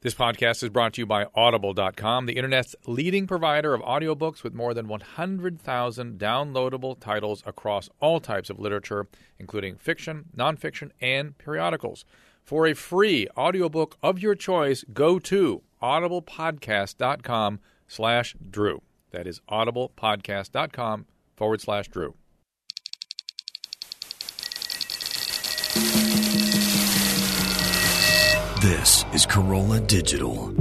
This podcast is brought to you by Audible.com, the Internet's leading provider of audiobooks with more than 100,000 downloadable titles across all types of literature, including fiction, nonfiction, and periodicals. For a free audiobook of your choice, go to audiblepodcast.com/Drew. That is audiblepodcast.com/Drew. This is Corolla Digital.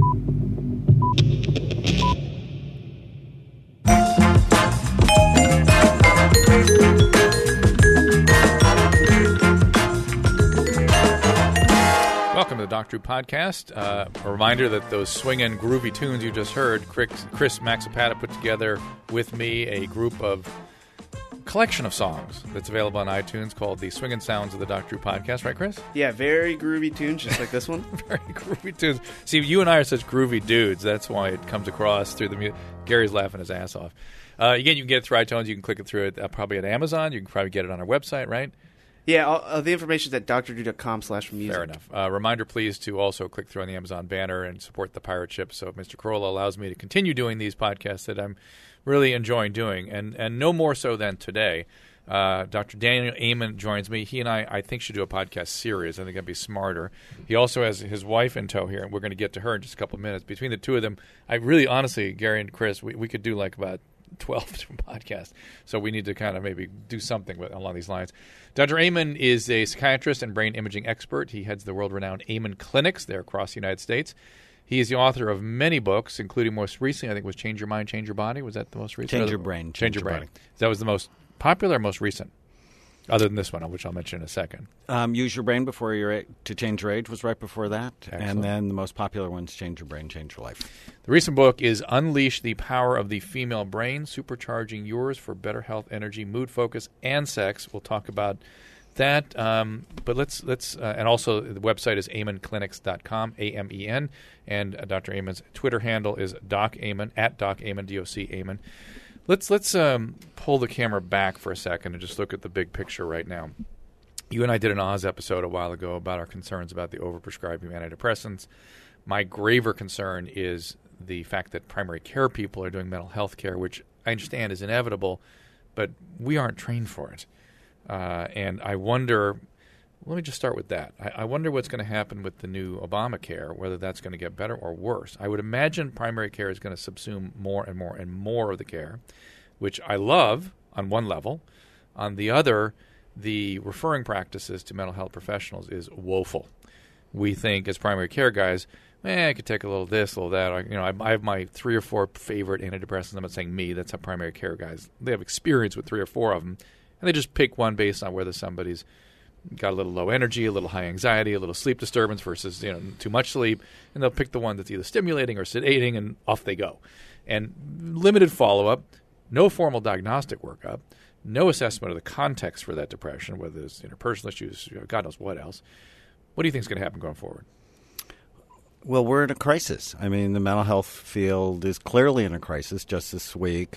Welcome to the Dr. Drew Podcast. A reminder that those swinging, groovy tunes you just heard, Chris Maxipata put together with me a group of collection of songs that's available on iTunes called the Swingin' Sounds of the Dr. Drew Podcast. Right, Chris? Yeah, very groovy tunes, just like this one. Very groovy tunes. See, you and I are such groovy dudes. That's why it comes across through the music. Gary's laughing his ass off. Again, you can get it through iTunes. You can click it through it probably at Amazon. You can probably get it on our website, right? Yeah, the information is at drdrew.com/music. Fair enough. Reminder, please, to also click through on the Amazon banner and support the pirate ship. So if Mr. Corolla allows me to continue doing these podcasts that I'm really enjoying doing, and no more so than today. Dr. Daniel Amen joins me. He and I think, should do a podcast series. I think that'd be smarter. He also has his wife in tow here, and we're going to get to her in just a couple of minutes. Between the two of them, I really, honestly, Gary and Chris, we could do like about 12 different podcasts. So we need to kind of maybe do something along these lines. Dr. Amen is a psychiatrist and brain imaging expert. He heads the world-renowned Amen Clinics there across the United States. He is the author of many books, including most recently, I think, was Change Your Mind, Change Your Body. Was that the most recent? Change Your Brain, Change Your Brain. That was the most popular or most recent? Other than this one, which I'll mention in a second. Use Your Brain Before Your Age, to Change Your Age was right before that. Excellent. And then the most popular one's Change Your Brain, Change Your Life. The recent book is Unleash the Power of the Female Brain, Supercharging Yours for Better Health, Energy, Mood, Focus, and Sex. We'll talk about that. But let's and also the website is amenclinics.com, A-M-E-N. And Dr. Amen's Twitter handle is Doc Amen, at Doc Amen, D-O-C Amen. Let's pull the camera back for a second and just look at the big picture right now. You and I did an Oz episode a while ago about our concerns about the overprescribing of antidepressants. My graver concern is the fact that primary care people are doing mental health care, which I understand is inevitable, but we aren't trained for it. And I wonder, let me just start with that. I wonder what's going to happen with the new Obamacare, whether that's going to get better or worse. I would imagine primary care is going to subsume more and more and more of the care, which I love on one level. On the other, the referring practices to mental health professionals is woeful. We think as primary care guys, I could take a little this, a little that. I have my 3 or 4 favorite antidepressants. I'm not saying me. That's how primary care guys, they have experience with 3 or 4 of them, and they just pick one based on whether somebody's got a little low energy, a little high anxiety, a little sleep disturbance versus too much sleep, and they'll pick the one that's either stimulating or sedating, and off they go. And limited follow-up, no formal diagnostic workup, no assessment of the context for that depression, whether it's interpersonal issues, God knows what else. What do you think is going to happen going forward? Well, we're in a crisis. I mean, the mental health field is clearly in a crisis. Just this week,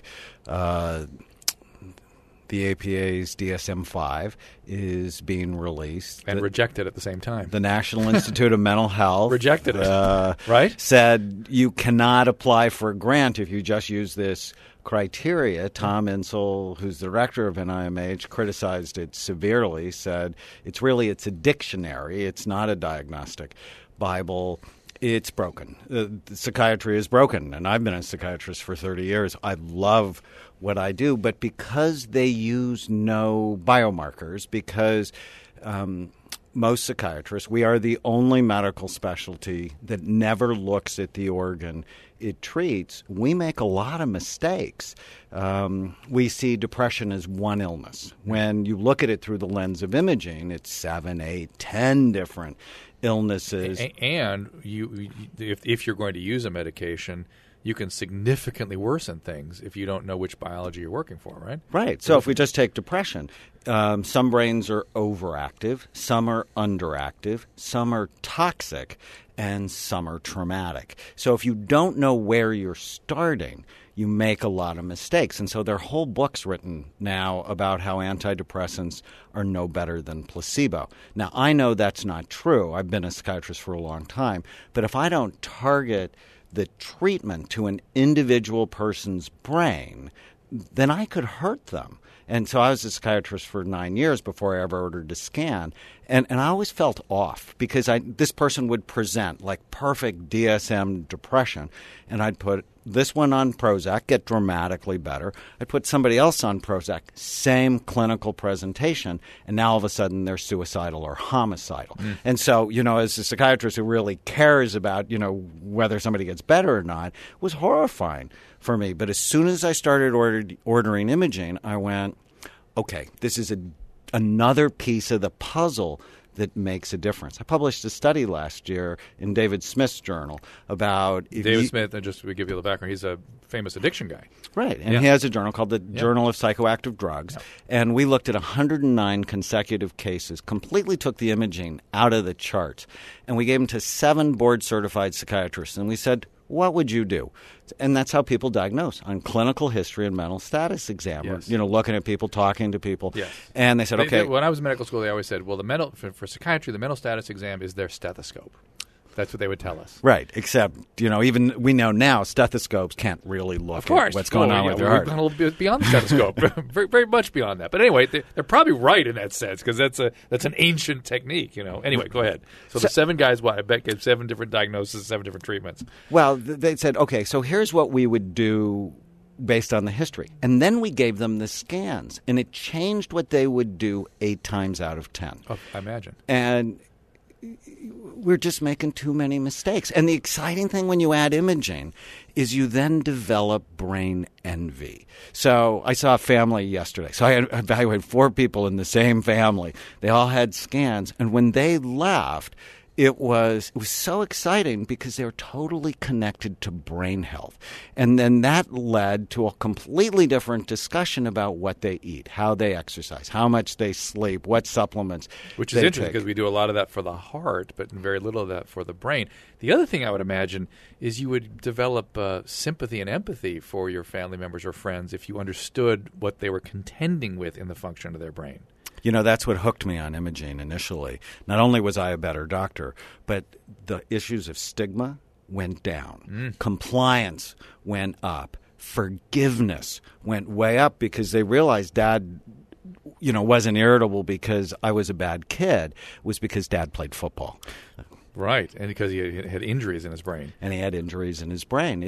the APA's DSM-5 is being released. And rejected at the same time. The National Institute of Mental Health rejected it, right? Said you cannot apply for a grant if you just use this criteria. Tom Insel, who's the director of NIMH, criticized it severely, said it's a dictionary. It's not a diagnostic Bible. It's broken. Psychiatry is broken, and I've been a psychiatrist for 30 years. I love what I do, but because they use no biomarkers, because most psychiatrists, we are the only medical specialty that never looks at the organ it treats, we make a lot of mistakes. We see depression as one illness. When you look at it through the lens of imaging, it's 7, 8, 10 different illnesses. And if you're going to use a medication, you can significantly worsen things if you don't know which biology you're working for, right? Right. So if we just take depression, some brains are overactive, some are underactive, some are toxic, and some are traumatic. So if you don't know where you're starting, you make a lot of mistakes. And so there are whole books written now about how antidepressants are no better than placebo. Now, I know that's not true. I've been a psychiatrist for a long time. But if I don't target the treatment to an individual person's brain, then I could hurt them. And so I was a psychiatrist for 9 years before I ever ordered a scan. And I always felt off because this person would present like perfect DSM depression. And I'd put this one on Prozac, get dramatically better. I'd put somebody else on Prozac, same clinical presentation. And now all of a sudden they're suicidal or homicidal. And so, as a psychiatrist who really cares about, whether somebody gets better or not, it was horrifying for me. But as soon as I started ordering imaging, I went, okay, this is another piece of the puzzle that makes a difference. I published a study last year in David Smith's journal about... David Smith, and just to give you the background, he's a famous addiction guy. Right, and he has a journal called the Journal of Psychoactive Drugs, and we looked at 109 consecutive cases, completely took the imaging out of the charts, and we gave them to 7 board-certified psychiatrists, and we said, what would you do? And that's how people diagnose, on clinical history and mental status exam. Yes. Looking at people, talking to people. Yes. And they said, okay. When I was in medical school, they always said, well, for psychiatry, the mental status exam is their stethoscope. That's what they would tell us. Right, except, even we know now stethoscopes can't really look at what's going on with your heart. We've gone a little bit beyond the stethoscope, very, very much beyond that. But anyway, they're probably right in that sense because that's an ancient technique, Anyway, go ahead. So the 7 guys, I bet, gave 7 different diagnoses, 7 different treatments. Well, they said, okay, so here's what we would do based on the history. And then we gave them the scans, and it changed what they would do 8 times out of 10. Oh, I imagine. And we're just making too many mistakes. And the exciting thing when you add imaging is you then develop brain envy. So I saw a family yesterday. So I evaluated 4 people in the same family. They all had scans. And when they left, it was so exciting because they were totally connected to brain health. And then that led to a completely different discussion about what they eat, how they exercise, how much they sleep, what supplements Which is interesting because we do a lot of that for the heart, but very little of that for the brain. The other thing I would imagine is you would develop sympathy and empathy for your family members or friends if you understood what they were contending with in the function of their brain. That's what hooked me on imaging initially. Not only was I a better doctor, but the issues of stigma went down. Compliance went up. Forgiveness went way up because they realized Dad, wasn't irritable because I was a bad kid. It was because Dad played football. Right, and because he had injuries in his brain. And he had injuries in his brain.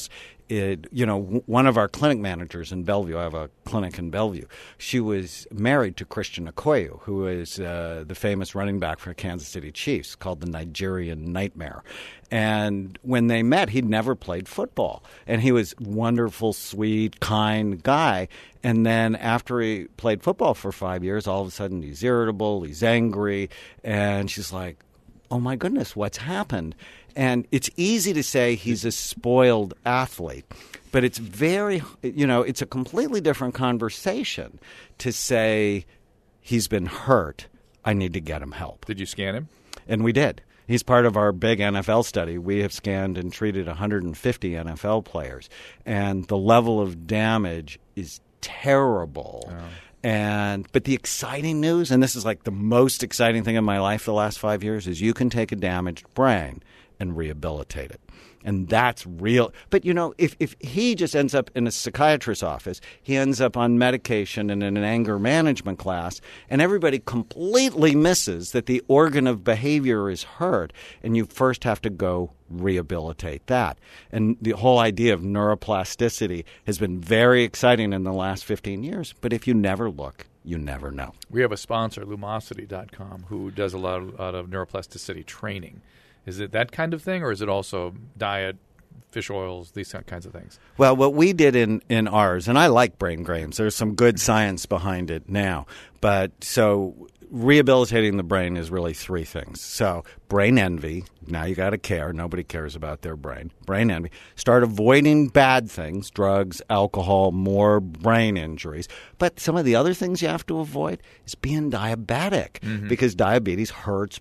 One of our clinic managers in Bellevue, I have a clinic in Bellevue, she was married to Christian Okoye, who is the famous running back for Kansas City Chiefs, called the Nigerian Nightmare. And when they met, he'd never played football. And he was a wonderful, sweet, kind guy. And then after he played football for 5 years, all of a sudden he's irritable, he's angry. And she's like, oh, my goodness, what's happened? And it's easy to say he's a spoiled athlete, but it's it's a completely different conversation to say he's been hurt. I need to get him help. Did you scan him? And we did. He's part of our big NFL study. We have scanned and treated 150 NFL players, and the level of damage is terrible. Oh. But the exciting news, and this is like the most exciting thing in my life the last 5 years, is you can take a damaged brain and rehabilitate it. And that's real. But, if he just ends up in a psychiatrist's office, he ends up on medication and in an anger management class, and everybody completely misses that the organ of behavior is hurt, and you first have to go rehabilitate that. And the whole idea of neuroplasticity has been very exciting in the last 15 years. But if you never look, you never know. We have a sponsor, Lumosity.com, who does a lot of neuroplasticity training. Is it that kind of thing, or is it also diet, fish oils, these kinds of things? Well, what we did in ours, and I like brain games. There's some good science behind it now. But so rehabilitating the brain is really 3 things. So brain envy. Now you got to care. Nobody cares about their brain. Brain envy. Start avoiding bad things, drugs, alcohol, more brain injuries. But some of the other things you have to avoid is being diabetic because diabetes hurts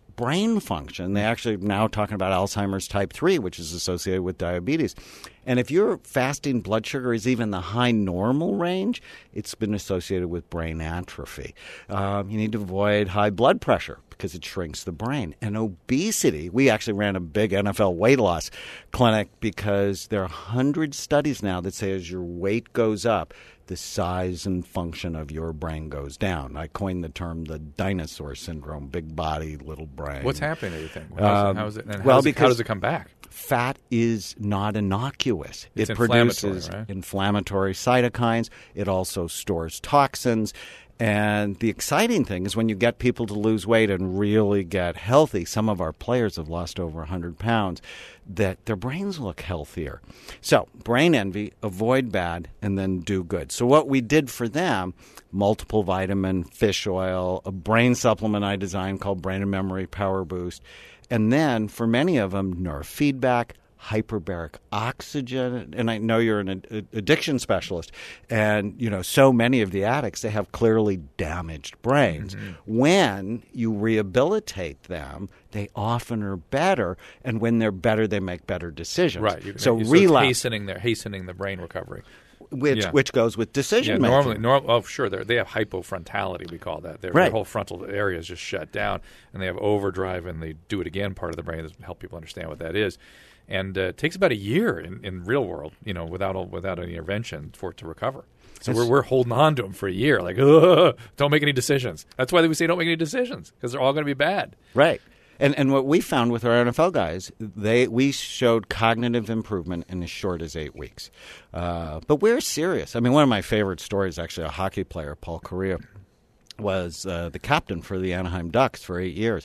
brain function. They actually now talking about Alzheimer's type 3, which is associated with diabetes. And if your fasting blood sugar is even the high normal range, it's been associated with brain atrophy. You need to avoid high blood pressure because it shrinks the brain. And obesity, we actually ran a big NFL weight loss clinic because there are 100 studies now that say as your weight goes up, the size and function of your brain goes down. I coined the term the dinosaur syndrome, big body, little brain. What's happening, do you think? How does it come back? Fat is not innocuous. It's it produces right? inflammatory cytokines. It also stores toxins. And the exciting thing is when you get people to lose weight and really get healthy, some of our players have lost over 100 pounds, that their brains look healthier. So brain envy, avoid bad, and then do good. So what we did for them, multiple vitamin, fish oil, a brain supplement I designed called Brain and Memory Power Boost, and then for many of them, neurofeedback, hyperbaric oxygen, and I know you're an addiction specialist, and so many of the addicts, they have clearly damaged brains. Mm-hmm. When you rehabilitate them, they often are better, and when they're better, they make better decisions. Right. So relapse, hastening the brain recovery. Which goes with decision making. Normally, they have hypofrontality, we call that. Their whole frontal area is just shut down, and they have overdrive, and they do it again part of the brain to help people understand what that is. And it takes about a year in real world, without any intervention for it to recover. So we're holding on to them for a year, like, don't make any decisions. That's why we say don't make any decisions, because they're all going to be bad. Right. And what we found with our NFL guys, we showed cognitive improvement in as short as 8 weeks. But we're serious. I mean, one of my favorite stories, actually, a hockey player, Paul Correa, was the captain for the Anaheim Ducks for 8 years.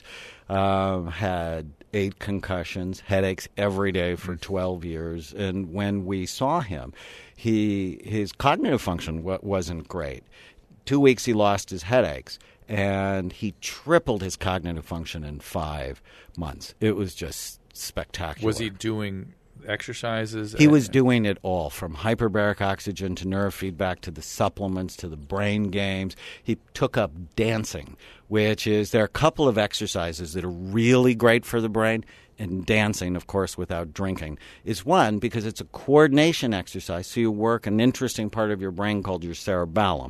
Had 8 concussions, headaches every day for 12 years. And when we saw him, his cognitive function wasn't great. 2 weeks he lost his headaches, and he tripled his cognitive function in 5 months. It was just spectacular. Was he doing exercises? He was doing it all, from hyperbaric oxygen to neurofeedback to the supplements to the brain games. He took up dancing, there are a couple of exercises that are really great for the brain. And dancing, of course, without drinking, is one, because it's a coordination exercise. So you work an interesting part of your brain called your cerebellum,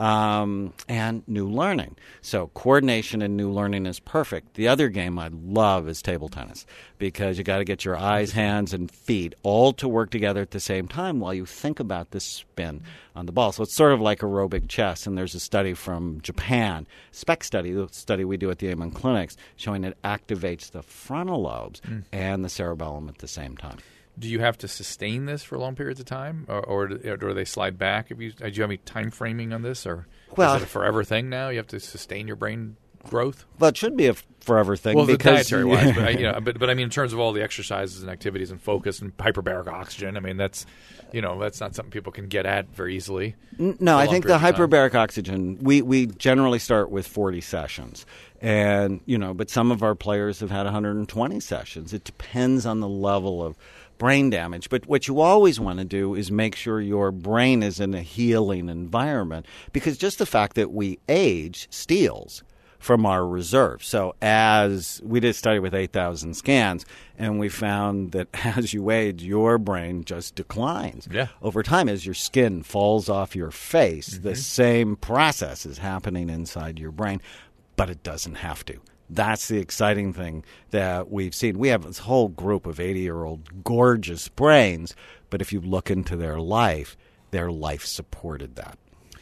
and new learning. So coordination and new learning is perfect. The other game I love is table tennis, because you got to get your eyes, hands, and feet all to work together at the same time while you think about the spin on the ball. So it's sort of like aerobic chess. And there's a study from Japan, SPEC study, the study we do at the Amen Clinics, showing it activates the frontal lobes and the cerebellum at the same time. Do you have to sustain this for long periods of time, or do they slide back? Do you have any time framing on this, or is it a forever thing now? You have to sustain your brain growth? Well, it should be a forever thing. Well, because dietary-wise, but I mean, in terms of all the exercises and activities and focus and hyperbaric oxygen, I mean, that's not something people can get at very easily. No, I think the hyperbaric oxygen, we generally start with 40 sessions. And, but some of our players have had 120 sessions. It depends on the level of brain damage. But what you always want to do is make sure your brain is in a healing environment, because just the fact that we age steals from our reserve. So as we did a study with 8,000 scans, and we found that as you age, your brain just declines. Yeah. Over time, as your skin falls off your face, the same process is happening inside your brain, but it doesn't have to. That's the exciting thing that we've seen. We have this whole group of 80-year-old gorgeous brains, but if you look into their life supported that.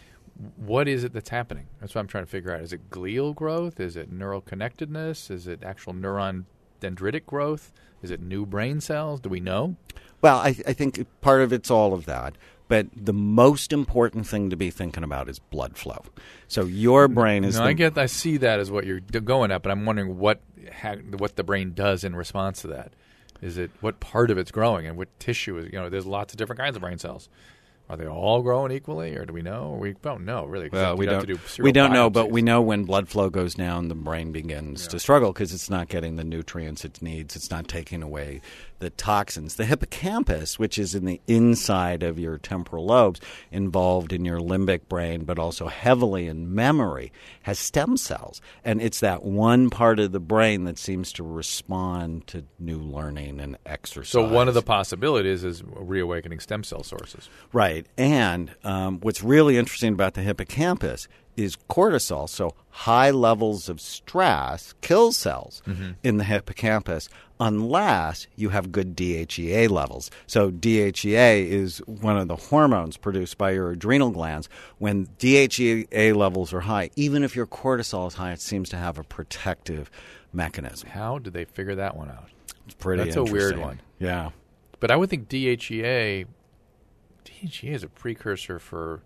What is it that's happening? That's what I'm trying to figure out. Is it glial growth? Is it neural connectedness? Is it actual neuron dendritic growth? Is it new brain cells? Do we know? Well, I think part of it's all of that. But the most important thing to be thinking about is blood flow. So your brain is... I see that as what you're going at, but I'm wondering what the brain does in response to that. Is it what part of it's growing and what tissue is... there's lots of different kinds of brain cells. Are they all growing equally, or do we know? We don't know, really. Well, we don't know, but we know when blood flow goes down, the brain begins to struggle because it's not getting the nutrients it needs. It's not taking away the toxins. The hippocampus, which is in the inside of your temporal lobes, involved in your limbic brain, but also heavily in memory, has stem cells. And it's that one part of the brain that seems to respond to new learning and exercise. So one of the possibilities is reawakening stem cell sources. Right. And what's really interesting about the hippocampus is cortisol. So high levels of stress kill cells in the hippocampus unless you have good DHEA levels. So DHEA is one of the hormones produced by your adrenal glands. When DHEA levels are high, even if your cortisol is high, it seems to have a protective mechanism. How did they figure that one out? It's pretty That's a interesting. weird one. Yeah. But I would think DHEA is a precursor for...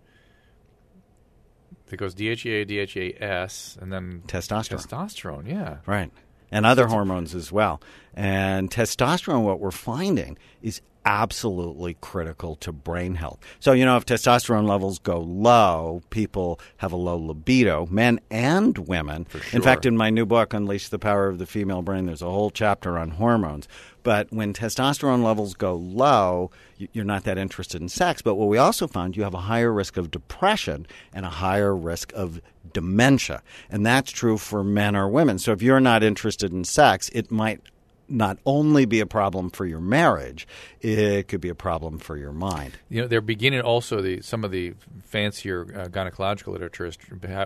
It goes DHEA, DHEAS, and then Testosterone. Testosterone, yeah. Right. And other hormones as well. And testosterone, what we're finding, is absolutely critical to brain health. So, if testosterone levels go low, people have a low libido, men and women. For sure. In fact, in my new book, Unleash the Power of the Female Brain, there's a whole chapter on hormones. But when testosterone levels go low, you're not that interested in sex. But what we also found, you have a higher risk of depression and a higher risk of dementia. And that's true for men or women. So if you're not interested in sex, it might not only be a problem for your marriage, it could be a problem for your mind. They're beginning also some of the fancier gynecological literature is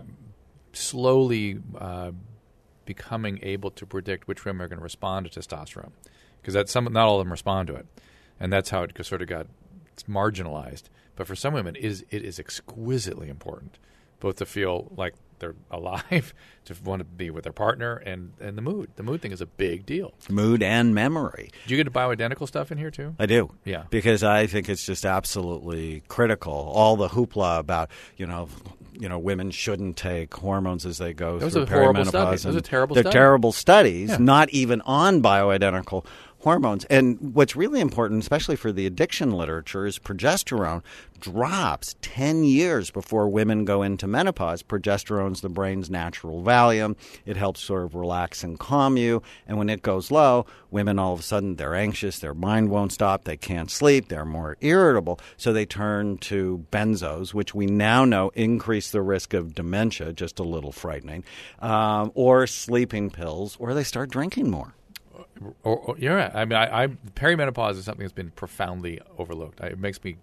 slowly becoming able to predict which women are going to respond to testosterone, because not all of them respond to it, and that's how it sort of got marginalized. But for some women, it is exquisitely important, both to feel like they're alive, to want to be with their partner, and the mood. The mood thing is a big deal. Mood and memory. Do you get bioidentical stuff in here too? I do. Yeah. Because I think it's just absolutely critical. All the hoopla about, women shouldn't take hormones as they go through perimenopause. Those are terrible They're studies. terrible studies, Yeah. not even on bioidentical hormones. And what's really important, especially for the addiction literature, is progesterone drops 10 years before women go into menopause. Progesterone's the brain's natural Valium. It helps sort of relax and calm you. And when it goes low, women all of a sudden, they're anxious, their mind won't stop, they can't sleep, they're more irritable. So they turn to benzos, which we now know increase the risk of dementia, just a little frightening, or sleeping pills, or they start drinking more. You're right. I mean, perimenopause is something that's been profoundly overlooked. It makes me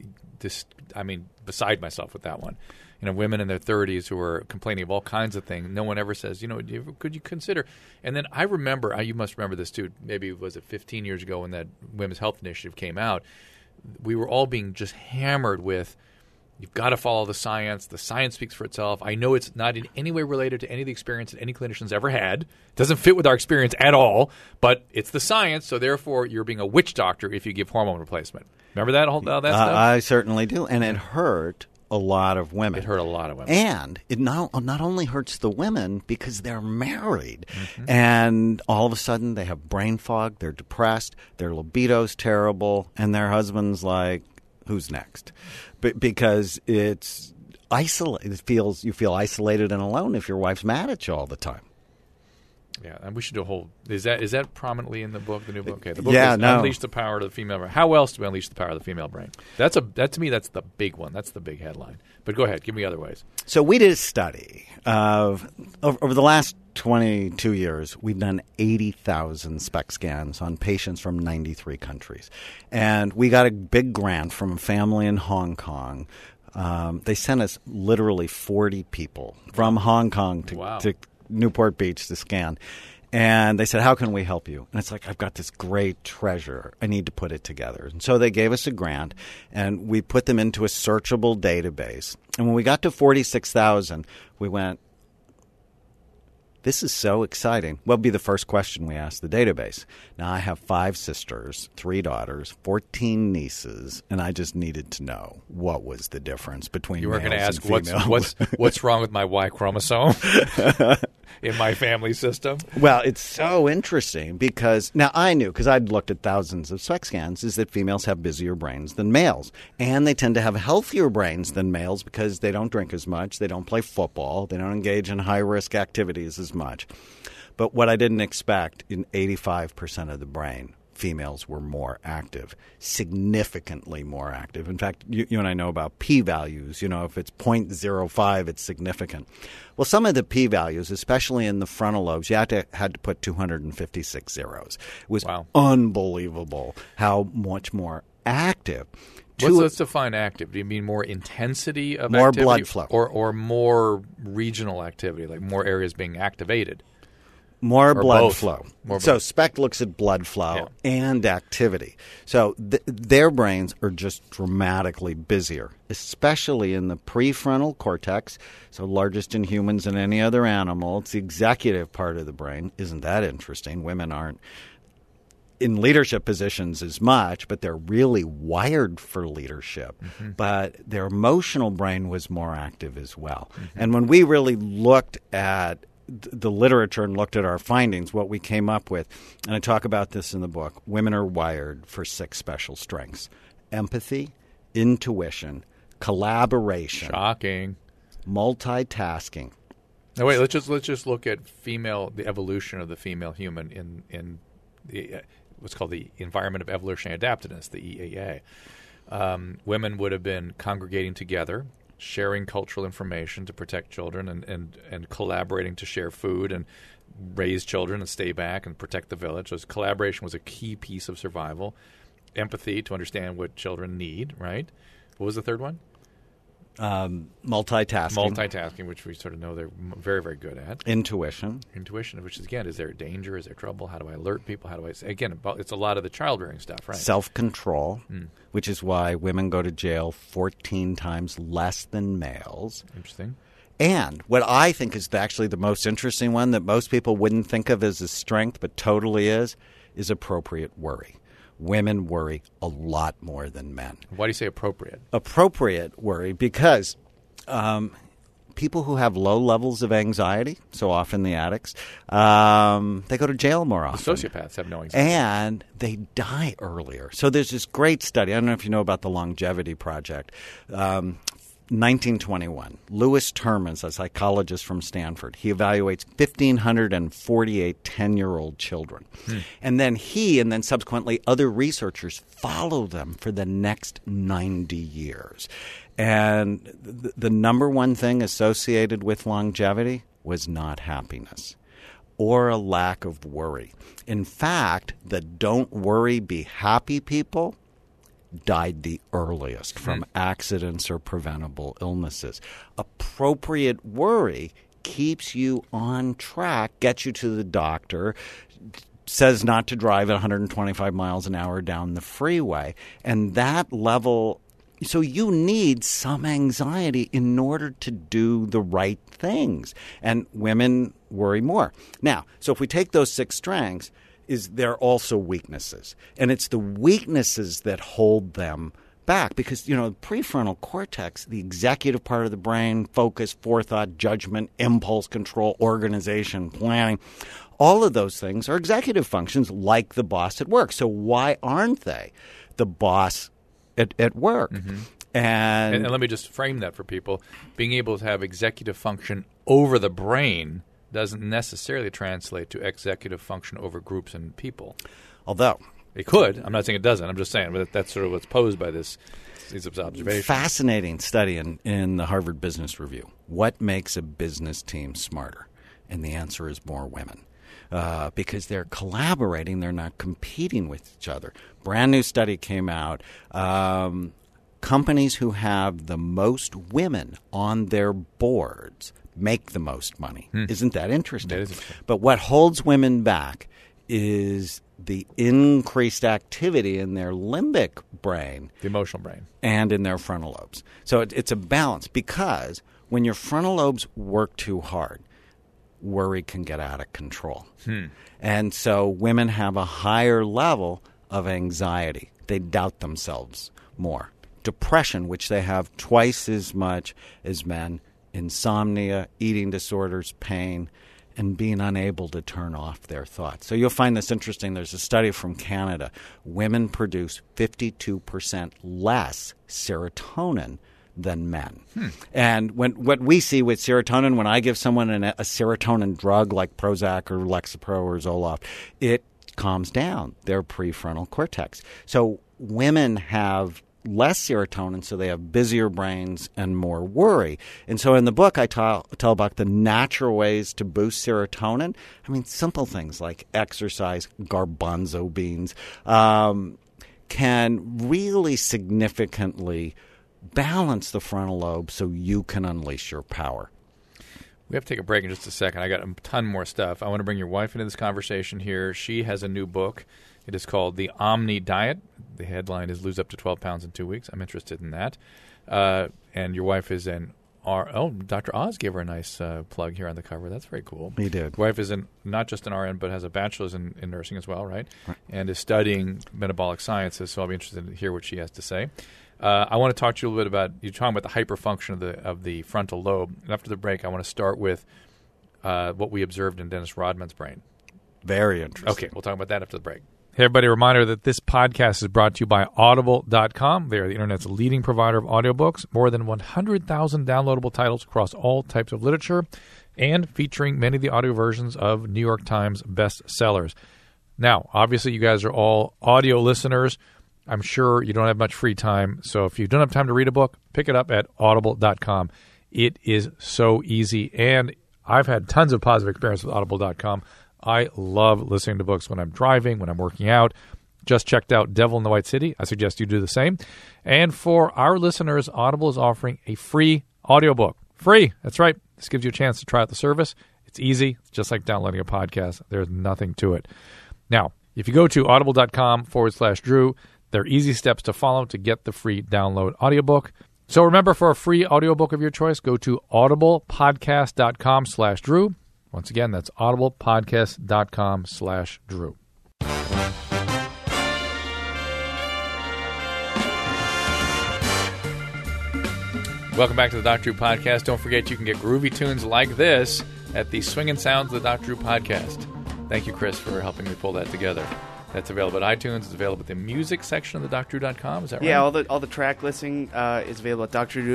beside myself with that one. Women in their 30s who are complaining of all kinds of things. No one ever says, could you consider? And then I remember, you must remember this too, maybe was it 15 years ago when that Women's Health Initiative came out, we were all being just hammered with, you've got to follow the science. The science speaks for itself. I know it's not in any way related to any of the experience that any clinician's ever had. It doesn't fit with our experience at all, but it's the science, so therefore you're being a witch doctor if you give hormone replacement. Remember that stuff? I certainly do, and it hurt a lot of women. It hurt a lot of women. And it not only hurts the women because they're married, and all of a sudden they have brain fog, they're depressed, their libido's terrible, and their husband's like, who's next? Because it's isolated. You feel isolated and alone if your wife's mad at you all the time. Yeah, and we should do a whole. Is that prominently in the book, the new book? Okay, the book is Unleash the Power of the Female Brain. How else do we unleash the power of the female brain? That to me, that's the big one. That's the big headline. But go ahead, give me other ways. So we did a study of over the last 22 years. We've done 80,000 SPECT scans on patients from 93 countries, and we got a big grant from a family in Hong Kong. They sent us literally 40 people from Hong Kong to Newport Beach to scan. And they said, how can we help you? And it's like, I've got this great treasure. I need to put it together. And so they gave us a grant, and we put them into a searchable database. And when we got to 46,000, we went, this is so exciting. What would be the first question we asked the database? Now, I have 5 sisters, 3 daughters, 14 nieces, and I just needed to know what was the difference between you were going to ask females. what's wrong with my Y chromosome in my family system? Well, it's so interesting because now I knew, because I'd looked at thousands of SPECT scans, is that females have busier brains than males. And they tend to have healthier brains than males because they don't drink as much, they don't play football, they don't engage in high-risk activities as much. But what I didn't expect, in 85% of the brain, females were more active, significantly more active. In fact, you and I know about p-values. If it's 0.05, it's significant. Well, some of the p-values, especially in the frontal lobes, you had to put 256 zeros. It was unbelievable how much more active. Let's define active. Do you mean more intensity of more activity? Blood flow. Or more regional activity, like more areas being activated? More blood both. flow. More So both. SPECT looks at blood flow and activity. So their brains are just dramatically busier, especially in the prefrontal cortex, so largest in humans and any other animal. It's the executive part of the brain. Isn't that interesting? Women aren't in leadership positions as much, but they're really wired for leadership. Mm-hmm. But their emotional brain was more active as well. Mm-hmm. And when we really looked at the literature and looked at our findings, what we came up with, and I talk about this in the book, women are wired for 6 special strengths: empathy, intuition, collaboration, shocking, multitasking. Now wait, let's just look at the evolution of the female human in the what's called the Environment of Evolutionary Adaptiveness, the EAA. Women would have been congregating together, sharing cultural information to protect children, and collaborating to share food and raise children and stay back and protect the village. So collaboration was a key piece of survival. Empathy, to understand what children need, right? What was the third one? Multitasking, which we sort of know they're very, very good at. Intuition, which is, again, is there danger? Is there trouble? How do I alert people? How do I – again, it's a lot of the childbearing stuff, right? Self-control, which is why women go to jail 14 times less than males. Interesting. And what I think is actually the most interesting one that most people wouldn't think of as a strength but totally is appropriate worry. Women worry a lot more than men. Why do you say appropriate? Appropriate worry because people who have low levels of anxiety, so often the addicts, they go to jail more often. The sociopaths have no anxiety. And they die earlier. So there's this great study. I don't know if you know about the Longevity Project. 1921, Lewis Termans, a psychologist from Stanford, he evaluates 1,548 10-year-old children. And then he and then subsequently other researchers follow them for the next 90 years. And the number one thing associated with longevity was not happiness or a lack of worry. In fact, the don't worry, be happy people died the earliest from accidents or preventable illnesses. Appropriate worry keeps you on track, gets you to the doctor, says not to drive at 125 miles an hour down the freeway. And that level, so you need some anxiety in order to do the right things. And women worry more. Now, so if we take those 6 strengths, there are also weaknesses. And it's the weaknesses that hold them back because, the prefrontal cortex, the executive part of the brain, focus, forethought, judgment, impulse control, organization, planning, all of those things are executive functions like the boss at work. So why aren't they the boss at work? Mm-hmm. And let me just frame that for people. Being able to have executive function over the brain doesn't necessarily translate to executive function over groups and people. Although it could. I'm not saying it doesn't. I'm just saying but that's sort of what's posed by these observations. Fascinating study in the Harvard Business Review. What makes a business team smarter? And the answer is more women. Because they're collaborating. They're not competing with each other. Brand new study came out. Companies who have the most women on their boards make the most money. Isn't that interesting? That is interesting. But what holds women back is the increased activity in their limbic brain. The emotional brain. And in their frontal lobes. So it's a balance because when your frontal lobes work too hard, worry can get out of control. And so women have a higher level of anxiety. They doubt themselves more. Depression, which they have twice as much as men, insomnia, eating disorders, pain, and being unable to turn off their thoughts. So you'll find this interesting. There's a study from Canada. Women produce 52% less serotonin than men. And what we see with serotonin, when I give someone a serotonin drug like Prozac or Lexapro or Zoloft, it calms down their prefrontal cortex. So women have less serotonin, so they have busier brains and more worry. And so in the book, I tell about the natural ways to boost serotonin. I mean, simple things like exercise, garbanzo beans, can really significantly balance the frontal lobe so you can unleash your power. We have to take a break in just a second. I got a ton more stuff. I want to bring your wife into this conversation here. She has a new book. It is called The Omni Diet. The headline is Lose Up to 12 Pounds in 2 Weeks. I'm interested in that. And your wife is an Dr. Oz gave her a nice plug here on the cover. That's very cool. He did. Your wife is not just an RN, but has a bachelor's in nursing as well, right? And is studying metabolic sciences, so I'll be interested to hear what she has to say. I want to talk to you a little bit about, you're talking about the hyperfunction of the frontal lobe. And after the break, I want to start with what we observed in Dennis Rodman's brain. Very interesting. Okay, we'll talk about that after the break. Hey, everybody, a reminder that this podcast is brought to you by Audible.com. They are the Internet's leading provider of audiobooks, more than 100,000 downloadable titles across all types of literature, and featuring many of the audio versions of New York Times bestsellers. Now, obviously, you guys are all audio listeners. I'm sure you don't have much free time, so if you don't have time to read a book, pick it up at Audible.com. It is so easy, and I've had tons of positive experience with Audible.com. I love listening to books when I'm driving, when I'm working out. Just checked out Devil in the White City. I suggest you do the same. And for our listeners, Audible is offering a free audiobook. Free. That's right. This gives you a chance to try out the service. It's easy. It's just like downloading a podcast. There's nothing to it. Now, if you go to audible.com/Drew, there are easy steps to follow to get the free download audiobook. So remember, for a free audiobook of your choice, go to audiblepodcast.com/Drew. Once again, that's audiblepodcast.com/Drew. Welcome back to the Dr. Drew Podcast. Don't forget you can get groovy tunes like this at the Swingin' Sounds of the Dr. Drew Podcast. Thank you, Chris, for helping me pull that together. That's available at iTunes. It's available at the music section of the drdrew.com. Is that right? Yeah, all the track listing is available at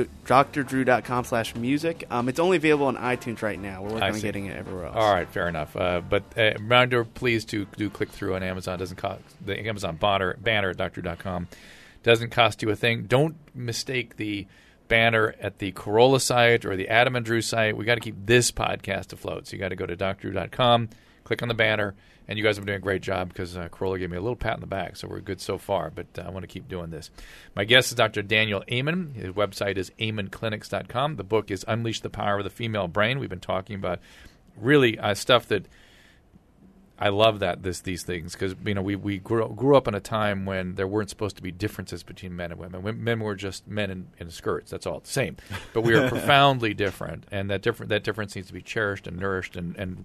drdrew.com/music. It's only available on iTunes right now. We're working on getting it everywhere else. All right, fair enough. But reminder, please do click through on Amazon. It doesn't cost the Amazon banner at drdrew.com. Doesn't cost you a thing. Don't mistake the banner at the Corolla site or the Adam and Drew site. We got to keep this podcast afloat. So you got to go to drdrew.com, click on the banner. And you guys have been doing a great job because Corolla gave me a little pat on the back, so we're good so far. But I want to keep doing this. My guest is Dr. Daniel Amen. His website is amenclinics.com. The book is Unleash the Power of the Female Brain. We've been talking about really stuff that I love these things because we grew up in a time when there weren't supposed to be differences between men and women. Men were just men in skirts. That's all the same. But we are profoundly different, and that difference needs to be cherished and nourished and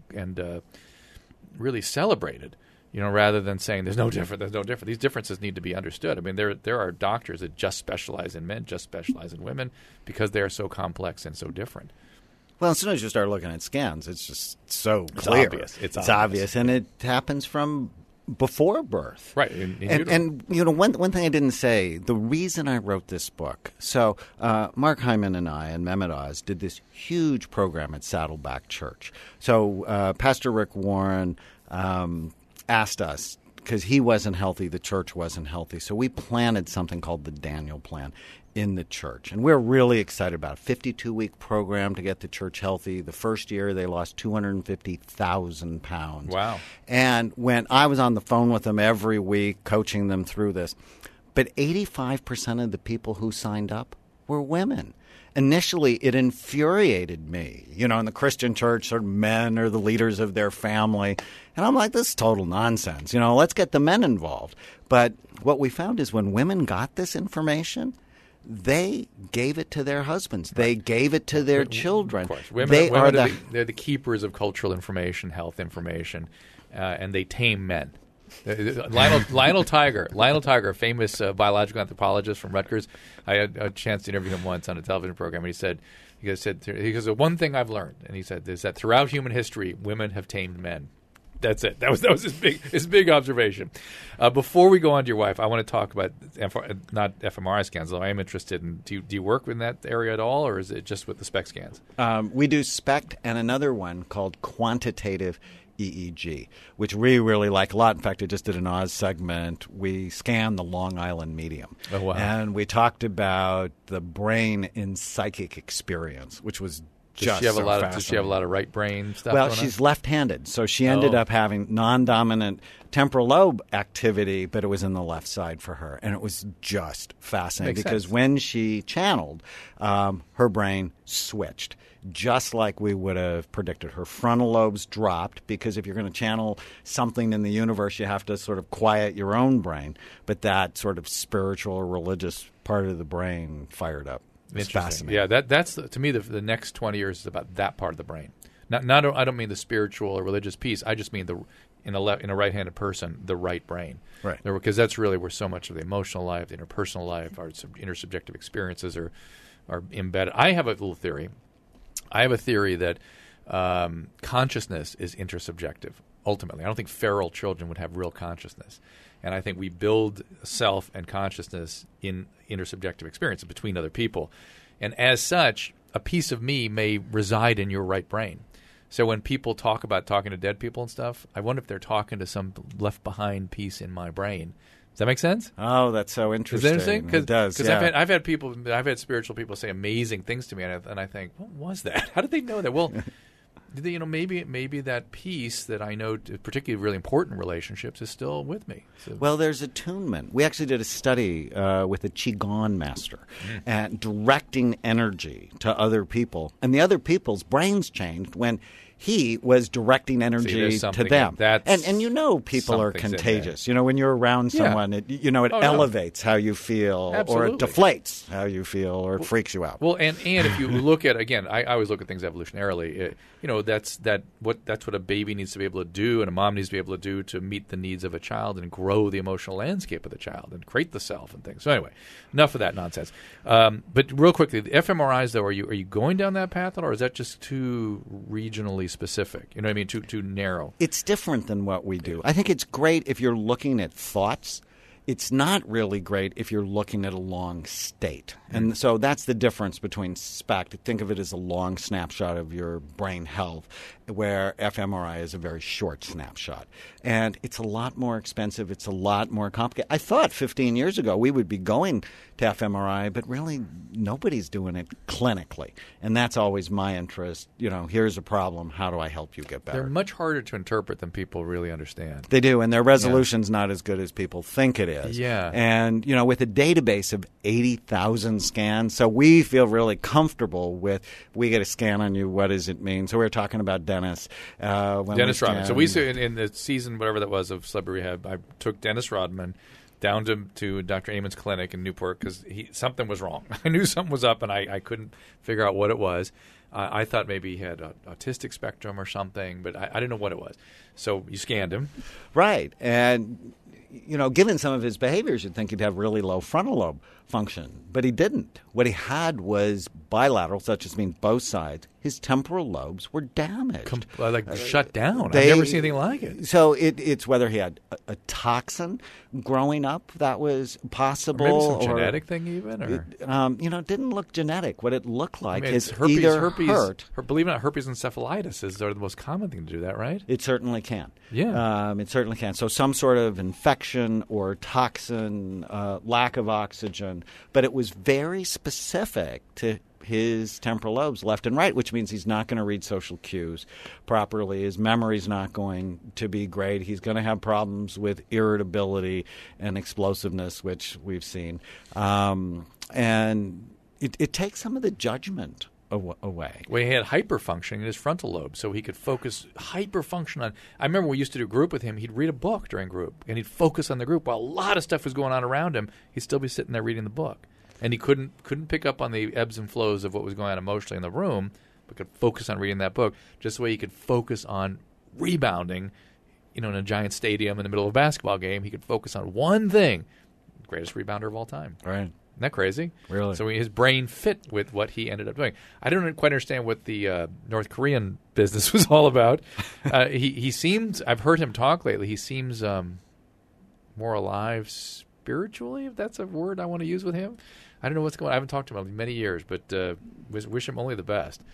really celebrated, rather than saying there's no difference. These differences need to be understood. I mean, there are doctors that just specialize in men, just specialize in women, because they are so complex and so different. Well, as soon as you start looking at scans, it's just so clear. It's obvious, and it happens from before birth. Right. And one thing I didn't say, the reason I wrote this book, so Mark Hyman and I and Mehmet Oz did this huge program at Saddleback Church. So Pastor Rick Warren asked us, because he wasn't healthy, the church wasn't healthy, so we planted something called the Daniel Plan in the church. And we're really excited about it. 52-week program to get the church healthy. The first year, they lost 250,000 pounds. Wow. And when I was on the phone with them every week, coaching them through this, but 85% of the people who signed up were women. Initially, it infuriated me. In the Christian church, sort of men are the leaders of their family. And I'm like, this is total nonsense. Let's get the men involved. But what we found is when women got this information, they gave it to their husbands. They gave it to their children. Of course. Women they're the keepers of cultural information, health information, and they tame men. Lionel Tiger, a famous biological anthropologist from Rutgers. I had a chance to interview him once on a television program, and he said, the one thing I've learned, and he said, is that throughout human history, women have tamed men. That's it. That was his big observation. Before we go on to your wife, I want to talk about not fMRI scans, though I am interested in. Do you work in that area at all, or is it just with the SPECT scans? We do SPECT and another one called quantitative EEG, which we really like a lot. In fact, I just did an Oz segment. We scanned the Long Island medium. Oh, wow. And we talked about the brain in psychic experience, which was Does she have a lot of right brain stuff? Well, going she's on? left-handed, so she ended up having non-dominant temporal lobe activity, but it was in the left side for her, and it was just fascinating Makes because sense. when she channeled, her brain switched, just like we would have predicted. Her frontal lobes dropped because if you're going to channel something in the universe, you have to sort of quiet your own brain, but that sort of spiritual or religious part of the brain fired up. It's Interesting. fascinating. Yeah, that's to me the next 20 years is about that part of the brain. Not I don't mean the spiritual or religious piece. I just mean in a right-handed person, the right brain. Right. Because that's really where so much of the emotional life, the interpersonal life, our intersubjective experiences are embedded. I have a little theory. I have a theory that consciousness is intersubjective. Ultimately, I don't think feral children would have real consciousness. And I think we build self and consciousness in intersubjective experience between other people. And as such, a piece of me may reside in your right brain. So when people talk about talking to dead people and stuff, I wonder if they're talking to some left behind piece in my brain. Does that make sense? Oh, that's so Is interesting. that interesting? It does, Because yeah. I've had spiritual people say amazing things to me, and I think, what was that? How did they know that? Well, maybe that piece that I know, particularly really important relationships, is still with me. So, Well, there's attunement. We actually did a study with a Qigong master at directing energy to other people, and the other people's brains changed when he was directing energy there's to something them. that's- And people are something's in there. contagious. When you're around Yeah. someone, it no. elevates how you feel, or Absolutely. it deflates how you feel, or it freaks you out. Well, and if you look at, again, I always look at things evolutionarily. That's what a baby needs to be able to do, and a mom needs to be able to do to meet the needs of a child and grow the emotional landscape of the child and create the self and things. So anyway, enough of that nonsense. But real quickly, the fMRIs though, are you going down that path at all, or is that just too regionally specific? You know what I mean? Too narrow. It's different than what we do. I think it's great if you're looking at thoughts. It's not really great if you're looking at a long state. And so that's the difference between SPECT. Think of it as a long snapshot of your brain health, where fMRI is a very short snapshot. And it's a lot more expensive. It's a lot more complicated. I thought 15 years ago we would be going to fMRI, but really nobody's doing it clinically. And that's always my interest. Here's a problem. How do I help you get better? They're much harder to interpret than people really understand. They do, and their resolution's not as good as people think it is. Yeah. And, with a database of 80,000 scans, so we feel really comfortable with, we get a scan on you, what does it mean? So we were talking about Dennis. Dennis Rodman. So we in the season, whatever that was, of Celebrity Rehab, I took Dennis Rodman down to Dr. Amon's clinic in Newport because something was wrong. I knew something was up, and I couldn't figure out what it was. I thought maybe he had autistic spectrum or something, but I didn't know what it was. So you scanned him. Right. And, given some of his behaviors, you'd think he'd have really low frontal lobe function, but he didn't. What he had was bilateral, such as means both sides. His temporal lobes were damaged. Shut down. I've never seen anything like it. So it's whether he had a toxin growing up that was possible. Or maybe some genetic thing even? Or? It didn't look genetic. What it looked like is herpes, either hurt. Believe it or not, herpes encephalitis is sort of the most common thing to do that, right? It certainly can. Yeah. It certainly can. So some sort of infection or toxin, lack of oxygen. But it was very specific to his temporal lobes, left and right, which means he's not going to read social cues properly. His memory's not going to be great. He's going to have problems with irritability and explosiveness, which we've seen. And it takes some of the judgment away. Well, he had hyperfunctioning in his frontal lobe, so he could focus hyperfunction on. I remember we used to do group with him. He'd read a book during group, and he'd focus on the group while a lot of stuff was going on around him. He'd still be sitting there reading the book, and he couldn't pick up on the ebbs and flows of what was going on emotionally in the room, but could focus on reading that book just the way he could focus on rebounding. In a giant stadium in the middle of a basketball game, he could focus on one thing. Greatest rebounder of all time. Right. Isn't that crazy? Really? So his brain fit with what he ended up doing. I don't quite understand what the North Korean business was all about. He seems, I've heard him talk lately, he seems more alive spiritually, if that's a word I want to use with him. I don't know what's going on. I haven't talked to him in many years, but wish him only the best.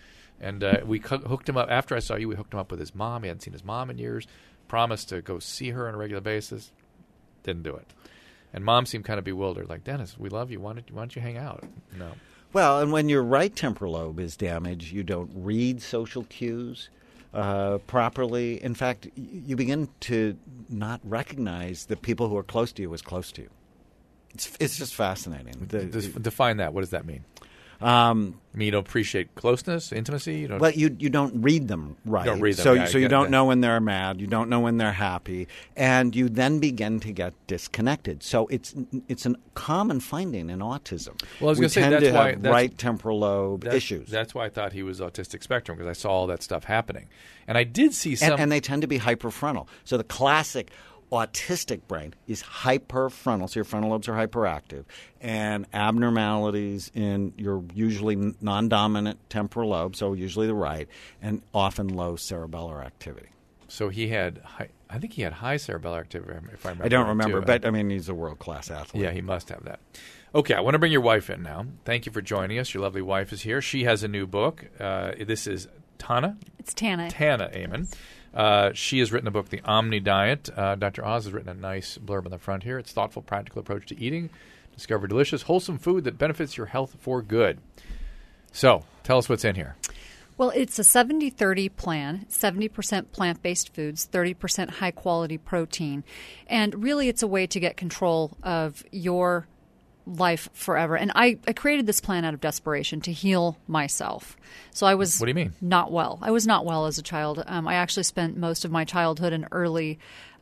And we hooked him up. After I saw you, we hooked him up with his mom. He hadn't seen his mom in years. Promised to go see her on a regular basis. Didn't do it. And Mom seemed kind of bewildered, like, Dennis, we love you. Why don't you hang out? No. Well, and when your right temporal lobe is damaged, you don't read social cues properly. In fact, you begin to not recognize the people who are close to you as close to you. It's just fascinating. Define that. What does that mean? I mean, you don't appreciate closeness, intimacy? You don't Well, you don't read them right. You don't read them, So, yeah, so I you get don't that. know when they're mad. You don't know when they're happy. And you then begin to get disconnected. So it's a common finding in autism. Well, I was we gonna say, tend that's to why- have that's- right temporal lobe issues. That's why I thought he was autistic spectrum, because I saw all that stuff happening. And I did see some... And they tend to be hyperfrontal. So the classic autistic brain is hyperfrontal, so your frontal lobes are hyperactive, and abnormalities in your usually non-dominant temporal lobe, so usually the right, and often low cerebellar activity. So he had... I think he had high cerebellar activity, if I remember. I don't right, remember, too. but I mean, he's a world-class athlete. Yeah, he must have that. Okay, I want to bring your wife in now. Thank you for joining us. Your lovely wife is here. She has a new book. This is Tana. It's Tana. Tana Amon. She has written a book, The Omni Diet. Dr. Oz has written a nice blurb on the front here. It's thoughtful, practical approach to eating. Discover delicious, wholesome food that benefits your health for good. So, tell us what's in here. Well, it's a 70-30 plan, 70% plant-based foods, 30% high-quality protein. And really, it's a way to get control of your life forever. And I created this plan out of desperation to heal myself. So I was What do you mean? not well. I was not well as a child. I actually spent most of my childhood and early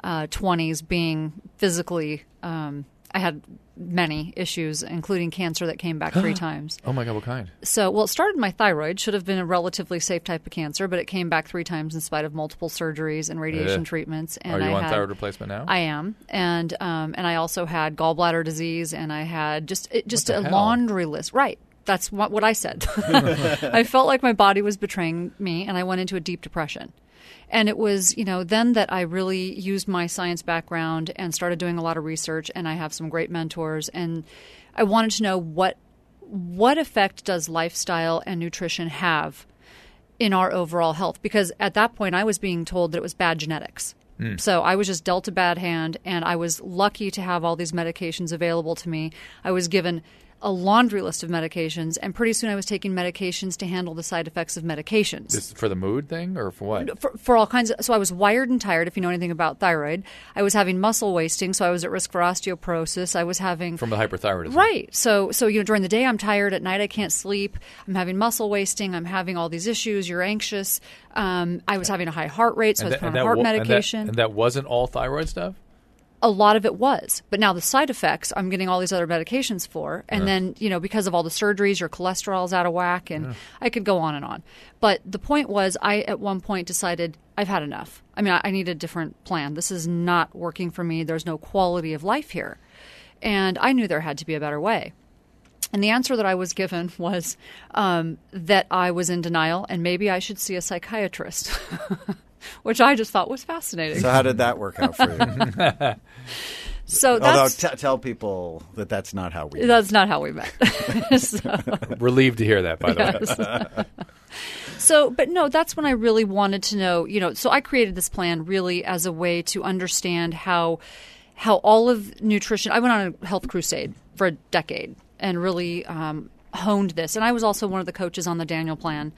20s being physically I had many issues, including cancer that came back 3 times. Oh, my God, what kind? So, well, it started my thyroid. Should have been a relatively safe type of cancer, but it came back 3 times in spite of multiple surgeries and radiation treatments. And Are you on had, thyroid replacement now? I am, and I also had gallbladder disease, and I had just the a hell? laundry list. Right. That's what I said. I felt like my body was betraying me, and I went into a deep depression. And it was, then that I really used my science background and started doing a lot of research, and I have some great mentors. And I wanted to know what effect does lifestyle and nutrition have in our overall health? Because at that point, I was being told that it was bad genetics. So I was just dealt a bad hand, and I was lucky to have all these medications available to me. I was given a laundry list of medications, and pretty soon I was taking medications to handle the side effects of medications. This for the mood thing or for what? For all kinds of, so I was wired and tired, if you know anything about thyroid. I was having muscle wasting, so I was at risk for osteoporosis. I was having... From the hyperthyroidism. Right. So during the day I'm tired, at night I can't sleep. I'm having muscle wasting. I'm having all these issues. You're anxious. I was having a high heart rate, so I was put on heart medication. And that wasn't all thyroid stuff? A lot of it was. But now the side effects, I'm getting all these other medications for. And then, because of all the surgeries, your cholesterol's out of whack. And I could go on and on. But the point was, I at one point decided I've had enough. I mean, I need a different plan. This is not working for me. There's no quality of life here. And I knew there had to be a better way. And the answer that I was given was that I was in denial and maybe I should see a psychiatrist. Which I just thought was fascinating. So how did that work out for you? So Although that's, tell people that that's not how we met. that's not how we met. So, Relieved to hear that, by the way. So, but no, that's when I really wanted to know, so I created this plan really as a way to understand how all of nutrition, I went on a health crusade for a decade and really honed this. And I was also one of the coaches on the Daniel Plan.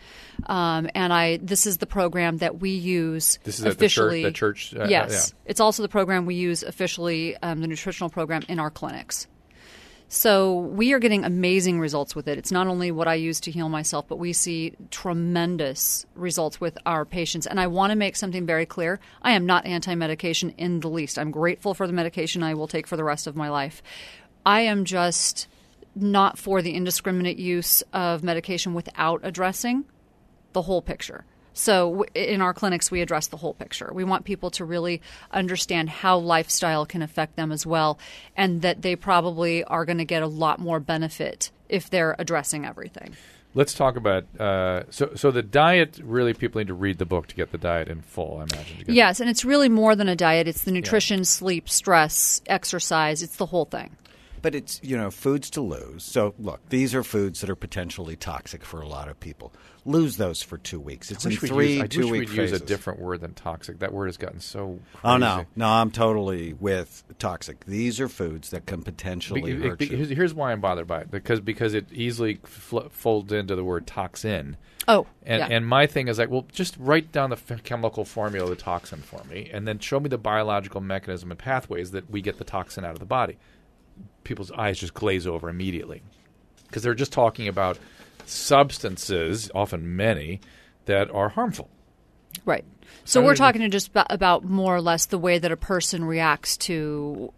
This is the program that we use This is officially. at the church? Yes. It's also the program we use officially, the nutritional program in our clinics. So we are getting amazing results with it. It's not only what I use to heal myself, but we see tremendous results with our patients. And I want to make something very clear. I am not anti-medication in the least. I'm grateful for the medication I will take for the rest of my life. I am just not for the indiscriminate use of medication without addressing the whole picture. So in our clinics, we address the whole picture. We want people to really understand how lifestyle can affect them as well, and that they probably are going to get a lot more benefit if they're addressing everything. Let's talk about so the diet. Really, people need to read the book to get the diet in full, I imagine. Yes, and it's really more than a diet. It's the nutrition, sleep, stress, exercise. It's the whole thing. But it's, foods to lose. So, look, these are foods that are potentially toxic for a lot of people. Lose those for 2 weeks. It's in 3 2-week I wish we'd phases. use a different word than toxic. That word has gotten so crazy. Oh, no. No, I'm totally with toxic. These are foods that can potentially hurt you. Here's why I'm bothered by it. Because it easily folds into the word toxin. Oh, And my thing is like, well, just write down the chemical formula of the toxin for me, and then show me the biological mechanism and pathways that we get the toxin out of the body. People's eyes just glaze over immediately because they're just talking about substances, often many, that are harmful. Right. So we're talking just about more or less the way that a person reacts to,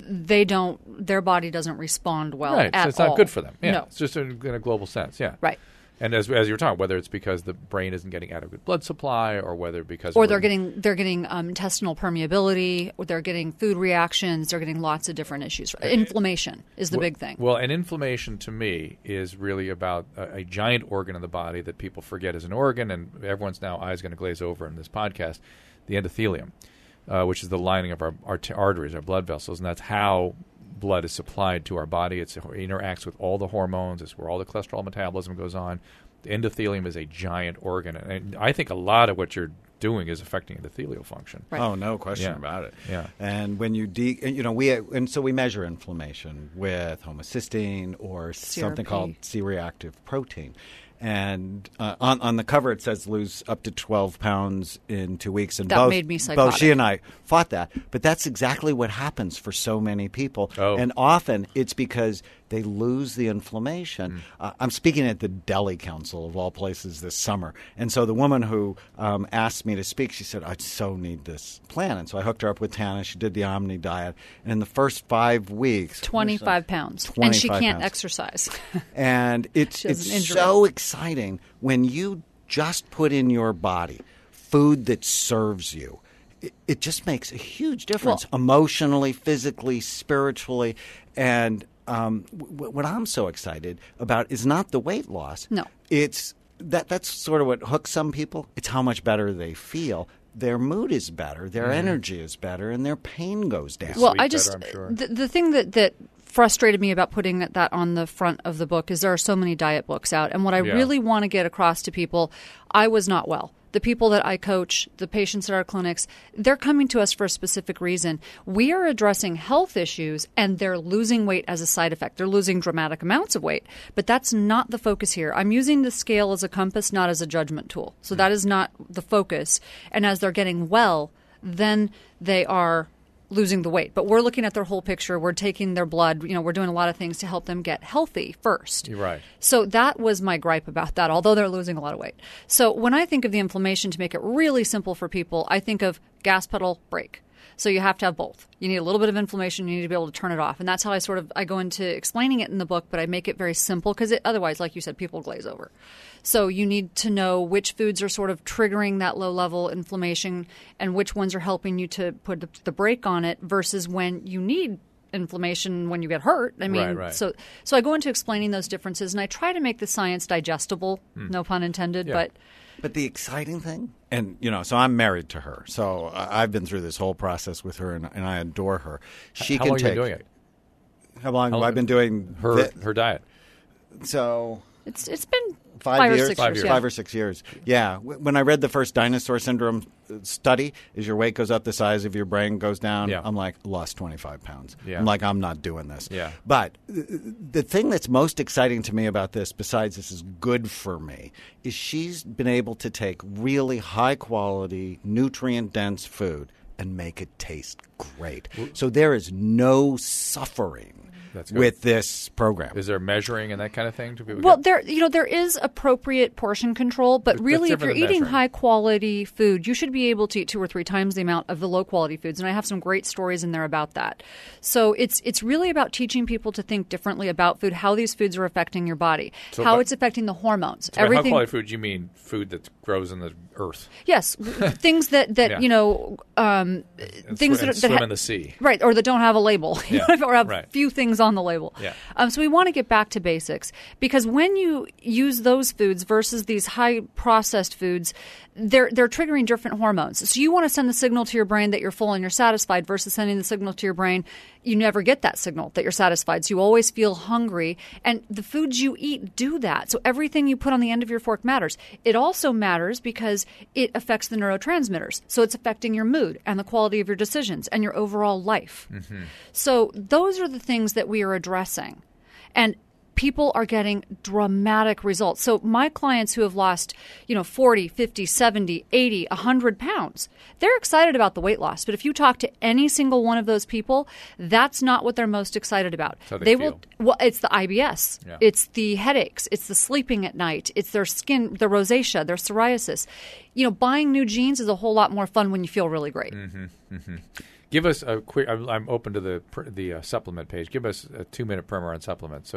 their body doesn't respond well right. at so it's all. not good for them. Yeah. No. It's just in a global sense. Yeah. Right. And as you were talking, whether it's because the brain isn't getting adequate blood supply, or whether because they're getting intestinal permeability, or they're getting food reactions, they're getting lots of different issues. Inflammation is the big thing. Well, and inflammation to me is really about a giant organ in the body that people forget is an organ, and everyone's now eyes going to glaze over in this podcast, the endothelium, which is the lining of our arteries, our blood vessels, and that's how blood is supplied to our body. It interacts with all the hormones. It's where all the cholesterol metabolism goes on. The endothelium is a giant organ, and I think a lot of what you're doing is affecting endothelial function. Right. Oh, no question about it. Yeah. And when you so we measure inflammation with homocysteine or something called C-reactive protein. And on the cover it says lose up to 12 pounds in 2 weeks. And that made me psychotic. Both she and I fought that. But that's exactly what happens for so many people. Oh. And often it's because they lose the inflammation. I'm speaking at the Delhi Council of all places this summer. And so the woman who asked me to speak, she said, I so need this plan. And so I hooked her up with Tana. She did the Omni diet. And in the first 5 weeks... 25 pounds. 25 and she can't pounds. Exercise. And it's so exciting when you just put in your body food that serves you. It just makes a huge difference emotionally, physically, spiritually. And what I'm so excited about is not the weight loss. No. It's that's sort of what hooks some people. It's how much better they feel. Their mood is better, their energy is better, and their pain goes down. Well, I'm sure. the thing that frustrated me about putting that on the front of the book is there are so many diet books out. And what I really want to get across to people, I was not well. The people that I coach, the patients at our clinics, they're coming to us for a specific reason. We are addressing health issues, and they're losing weight as a side effect. They're losing dramatic amounts of weight. But that's not the focus here. I'm using the scale as a compass, not as a judgment tool. So that is not the focus. And as they're getting well, then they are losing the weight. But we're looking at their whole picture. We're taking their blood. We're doing a lot of things to help them get healthy first. You're right. So that was my gripe about that, although they're losing a lot of weight. So when I think of the inflammation, to make it really simple for people, I think of gas pedal, brake. So you have to have both. You need a little bit of inflammation. You need to be able to turn it off. And that's how I go into explaining it in the book, but I make it very simple because otherwise, like you said, people glaze over. So you need to know which foods are sort of triggering that low-level inflammation and which ones are helping you to put the brake on it versus when you need inflammation when you get hurt. I mean, right. So I go into explaining those differences, and I try to make the science digestible, no pun intended, But the exciting thing, and so I'm married to her, so I've been through this whole process with her, and I adore her. How long have you been doing it? How long have I been doing her diet? So it's been 5 years, 5 years, 5 or 6 years. Yeah. When I read the first dinosaur syndrome study, as your weight goes up, the size of your brain goes down. Yeah. I'm like, lost 25 pounds. Yeah. I'm like, I'm not doing this. Yeah. But the thing that's most exciting to me about this, besides this is good for me, is she's been able to take really high quality, nutrient dense food and make it taste great. So there is no suffering with this program. Is there measuring and that kind of thing? Do people Well, there is appropriate portion control, but really, if you're eating high quality food, you should be able to eat 2 or 3 times the amount of the low quality foods. And I have some great stories in there about that. So it's really about teaching people to think differently about food, how these foods are affecting your body, how it's affecting the hormones. So by high quality food, you mean food that grows in the earth? Yes, things that things that swim in the sea, right, or that don't have a label, or have few things on the label. Yeah. So we want to get back to basics, because when you use those foods versus these high processed foods, they're triggering different hormones. So you want to send the signal to your brain that you're full and you're satisfied versus sending the signal to your brain, you never get that signal that you're satisfied. So you always feel hungry. And the foods you eat do that. So everything you put on the end of your fork matters. It also matters because it affects the neurotransmitters. So it's affecting your mood and the quality of your decisions and your overall life. So those are the things that we are addressing. And people are getting dramatic results. So my clients who have lost, 40, 50, 70, 80, 100 pounds, they're excited about the weight loss. But if you talk to any single one of those people, that's not what they're most excited about. That's how they feel. Well, it's the IBS. Yeah. It's the headaches. It's the sleeping at night. It's their skin, their rosacea, their psoriasis. Buying new jeans is a whole lot more fun when you feel really great. Give us a quick. I'm open to the supplement page. Give us a 2-minute primer on supplements.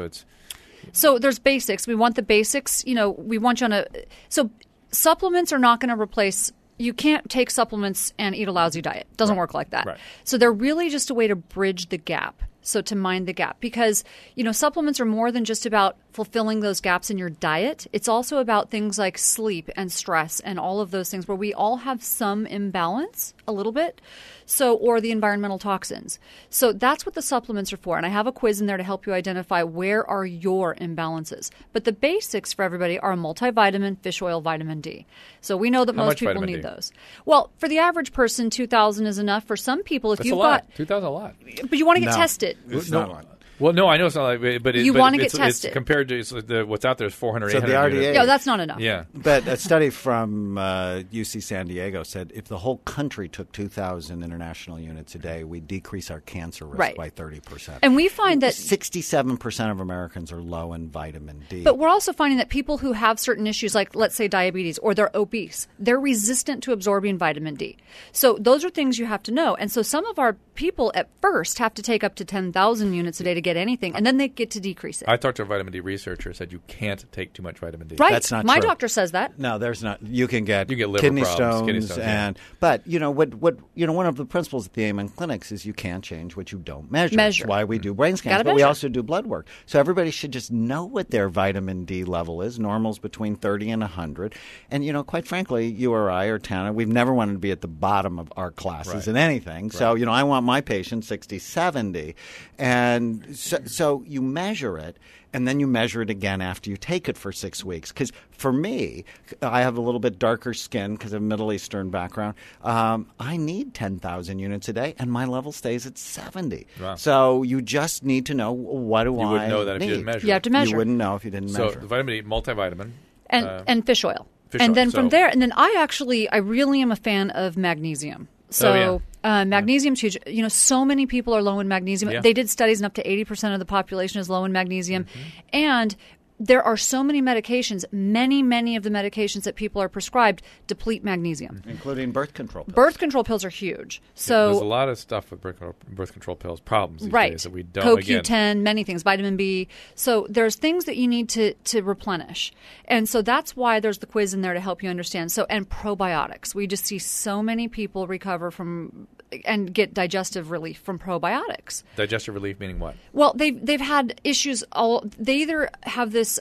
So there's basics. We want the basics. We want you on a. So supplements are not going to replace. You can't take supplements and eat a lousy diet. It doesn't work like that. Right. So they're really just a way to bridge the gap. So to mind the gap, because supplements are more than just about fulfilling those gaps in your diet. It's also about things like sleep and stress and all of those things where we all have some imbalance a little bit. So, or the environmental toxins. So that's what the supplements are for. And I have a quiz in there to help you identify where are your imbalances. But the basics for everybody are multivitamin, fish oil, vitamin D. So we know that How most much people vitamin need D? those. Well, for the average person, 2,000 is enough. For some people, if That's you've a lot. got, 2,000 a lot. but you want to get No. tested. It's not a lot. Well, no, I know it's not like, but You wanna get it's tested. compared to what's out there is 400, So 800 the RDA units. No, that's not enough. Yeah. But a study from UC San Diego said if the whole country took 2,000 international units a day, we'd decrease our cancer risk Right. by 30%. And we find that 67% of Americans are low in vitamin D. But we're also finding that people who have certain issues, like let's say diabetes or they're obese, they're resistant to absorbing vitamin D. So those are things you have to know. And so some of our people at first have to take up to 10,000 units a day to get anything, and then they get to decrease it. I talked to a vitamin D researcher, said you can't take too much vitamin D. Right. That's not My true. doctor says that. No, there's not. You can get liver kidney problems, kidney stones, stones, yeah. and but one of the principles at the Amen clinics is you can't change what you don't measure. Measure. That's why we do brain scans, Gotta but we measure. also do blood work. So everybody should just know what their vitamin D level is. Normal's between 30 and 100. And quite frankly, you or I or Tana, we've never wanted to be at the bottom of our classes Right. in anything. So I want my patient 60, 70, and so you measure it. And then you measure it again after you take it for 6 weeks. Because for me, I have a little bit darker skin because of Middle Eastern background. I need 10,000 units a day, and my level stays at 70. Wow. So you just need to know, what do I need? You wouldn't know that if you didn't measure. You have to measure. You wouldn't know if you didn't So measure. the vitamin D, multivitamin. And fish oil. Fish and oil, then from so- there, and then I really am a fan of magnesium. So magnesium's huge. So many people are low in magnesium. Yeah. They did studies, and up to 80% of the population is low in magnesium. And there are so many medications, many of the medications that people are prescribed deplete magnesium. Including birth control pills. Birth control pills are huge. There's a So lot of stuff with birth control pills, problems these right, days that we don't. CoQ10, again, many things, vitamin B. So there's things that you need to replenish, and so that's why there's the quiz in there to help you understand. So and probiotics, we just see so many people recover from and get digestive relief from probiotics. digestive relief meaning what? Well, they've had issues. They either have this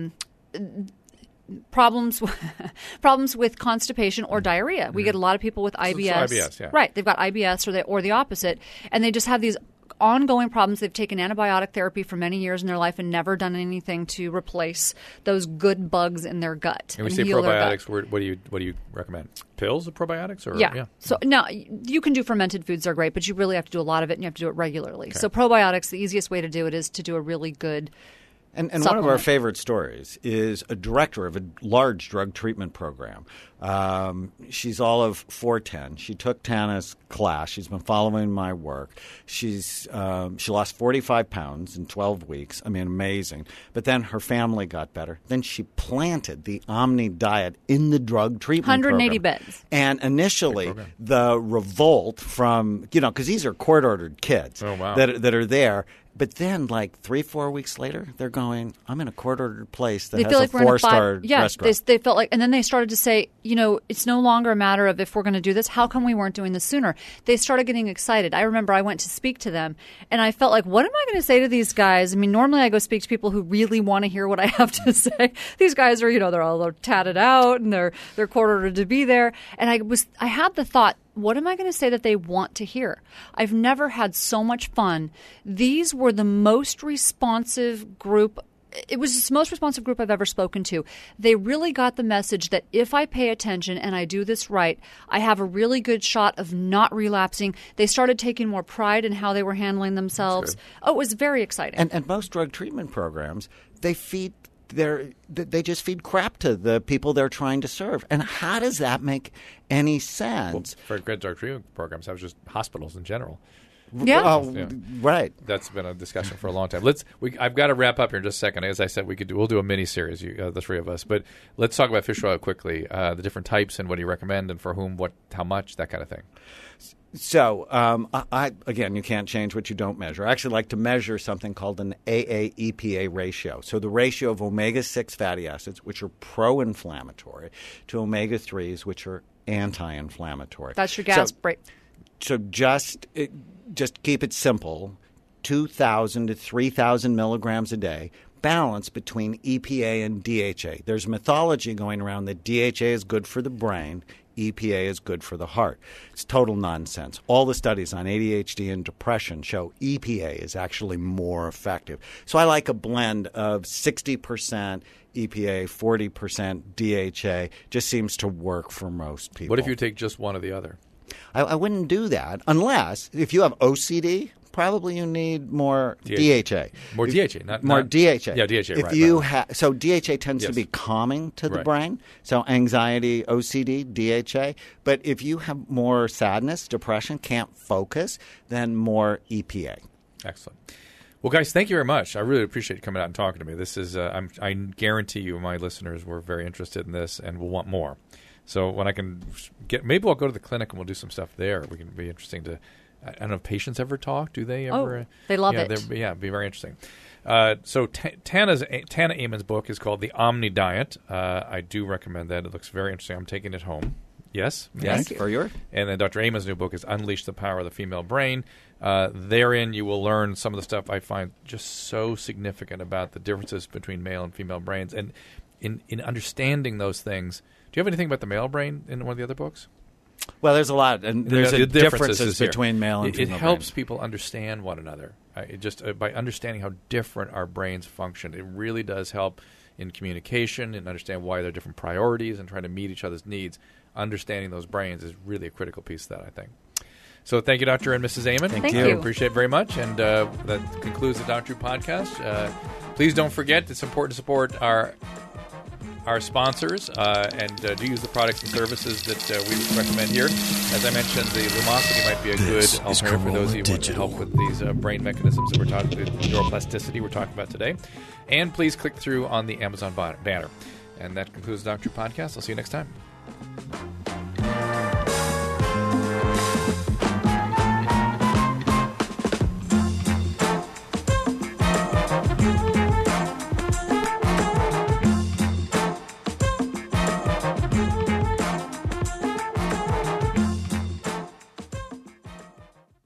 problems with constipation or diarrhea. We get a lot of people with IBS. IBS, yeah. Right, they've got IBS or the opposite, and they just have these ongoing problems. They've taken antibiotic therapy for many years in their life and never done anything to replace those good bugs in their gut. And we say heal their gut. probiotics. What do you recommend? Pills of probiotics, or Yeah. So now you can do fermented foods; they're great, but you really have to do a lot of it, and you have to do it regularly. So probiotics, the easiest way to do it is to do a really good. And one of our supplement. favorite stories is a director of a large drug treatment program. She's Olive 410. She took Tana's class. She's been following my work. She lost 45 pounds in 12 weeks. I mean, amazing. But then her family got better. Then she planted the Omni diet in the drug treatment 180 program. beds. And initially, the revolt from, because these are court-ordered kids Oh, wow. that are there. But then, like 3-4 weeks later, they're going, I'm in a court-ordered place that They has feel a like we're in a 4-star restaurant. They felt like, and then they started to say, it's no longer a matter of if we're going to do this, how come we weren't doing this sooner? They started getting excited. I remember I went to speak to them, and I felt like, what am I going to say to these guys? I mean, normally I go speak to people who really want to hear what I have to say. These guys are, they're all tatted out, and they're court-ordered to be there. And I had the thought, what am I going to say that they want to hear? I've never had so much fun. These were the most responsive group. It was the most responsive group I've ever spoken to. They really got the message that if I pay attention and I do this right, I have a really good shot of not relapsing. They started taking more pride in how they were handling themselves. Oh, it was very exciting. And most drug treatment programs, they just feed crap to the people they're trying to serve. And how does that make any sense? For good drug treatment programs, that was just hospitals in general. Yeah. Right. That's been a discussion for a long time. I've got to wrap up here in just a second. As I said, we'll do a mini series, the three of us. But let's talk about fish oil quickly. The different types and what do you recommend, and for whom, how much, that kind of thing. So, again, you can't change what you don't measure. I actually like to measure something called an AA-EPA ratio. So the ratio of omega-6 fatty acids, which are pro-inflammatory, to omega-3s, which are anti-inflammatory. That's your gas break. So just keep it simple, 2,000 to 3,000 milligrams a day, balance between EPA and DHA. There's mythology going around that DHA is good for the brain, EPA is good for the heart. It's total nonsense. All the studies on ADHD and depression show EPA is actually more effective. So I like a blend of 60% EPA, 40% DHA. Just seems to work for most people. What if you take just one or the other? I wouldn't do that unless if you have OCD, probably you need more DHA. More DHA, not DHA. Yeah, DHA. If right. you right. have so DHA tends to be calming to the brain. So anxiety, OCD, DHA. But if you have more sadness, depression, can't focus, then more EPA. Excellent. Well, guys, thank you very much. I really appreciate you coming out and talking to me. This is I guarantee you, my listeners were very interested in this and will want more. So when I can maybe I'll go to the clinic and we'll do some stuff there. We can be interesting to. I don't know if patients ever talk. Do they ever? Oh, they love it. Yeah, it'd be very interesting. So Tana Amon's book is called The Omni Diet. I do recommend that. It looks very interesting. I'm taking it home. Yes. Yes. For your. And then Dr. Amon's new book is Unleash the Power of the Female Brain. Therein, you will learn some of the stuff I find just so significant about the differences between male and female brains. And in understanding those things, do you have anything about the male brain in one of the other books? Well, there's a lot, and there's differences between male and female. It helps brains. people understand one another. By understanding how different our brains function, it really does help in communication and understand why there are different priorities and trying to meet each other's needs. Understanding those brains is really a critical piece of that, I think. So thank you, Dr. and Mrs. Amon. Thank you. Appreciate it very much. And that concludes the Dr. Drew podcast. Please don't forget, it's important to support our sponsors and do use the products and services that we recommend here. As I mentioned, the Lumosity might be a good alternative for those of you who want to help with these brain mechanisms that we're talking about, the neuroplasticity we're talking about today. And please click through on the Amazon banner. And that concludes the Dr. Drew podcast. I'll see you next time.